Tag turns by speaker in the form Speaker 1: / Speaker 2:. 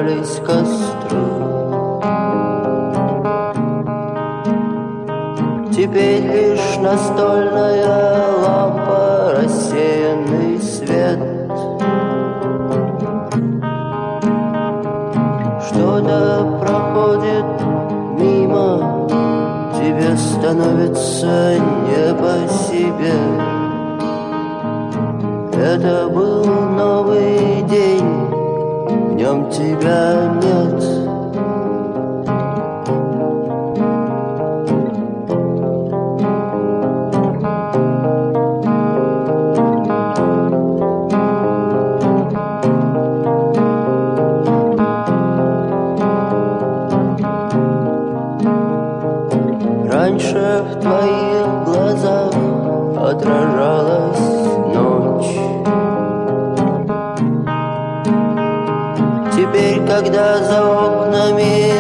Speaker 1: жались костры. Теперь лишь настольная лампа, рассеянный свет. Что-то проходит мимо, тебе становится не по себе. Это был новый день, в нем тебя нет. Раньше в твоих глазах отражалась ночь. Теперь, когда за окнами